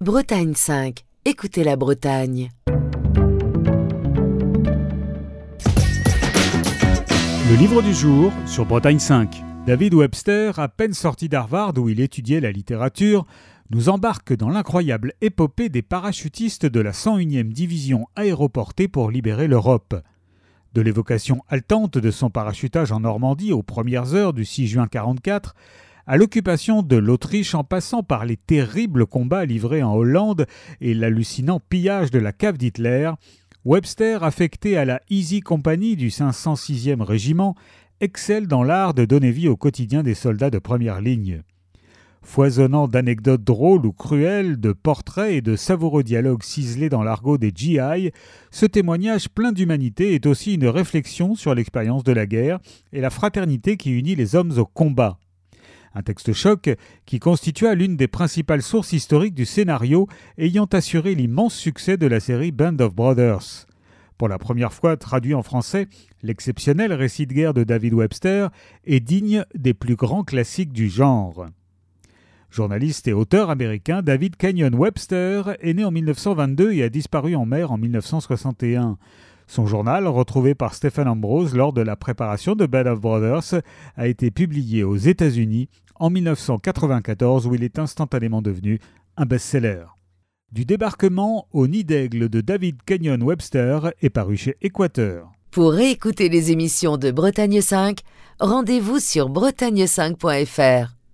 Bretagne 5. Écoutez la Bretagne. Le livre du jour sur Bretagne 5. David Webster, à peine sorti d'Harvard où il étudiait la littérature, nous embarque dans l'incroyable épopée des parachutistes de la 101e division aéroportée pour libérer l'Europe. De l'évocation haletante de son parachutage en Normandie aux premières heures du 6 juin 1944, à l'occupation de l'Autriche en passant par les terribles combats livrés en Hollande et l'hallucinant pillage de la cave d'Hitler, Webster, affecté à la Easy Company du 506e régiment, excelle dans l'art de donner vie au quotidien des soldats de première ligne. Foisonnant d'anecdotes drôles ou cruelles, de portraits et de savoureux dialogues ciselés dans l'argot des GI, ce témoignage plein d'humanité est aussi une réflexion sur l'expérience de la guerre et la fraternité qui unit les hommes au combat. Un texte choc qui constitua l'une des principales sources historiques du scénario ayant assuré l'immense succès de la série Band of Brothers. Pour la première fois traduit en français, l'exceptionnel récit de guerre de David Webster est digne des plus grands classiques du genre. Journaliste et auteur américain, David Kenyon Webster est né en 1922 et a disparu en mer en 1961. Son journal, retrouvé par Stephen Ambrose lors de la préparation de Band of Brothers, a été publié aux États-Unis en 1994 où il est instantanément devenu un best-seller. Du débarquement au nid d'aigle de David Kenyon Webster est paru chez Équateur. Pour réécouter les émissions de Bretagne 5, rendez-vous sur bretagne5.fr.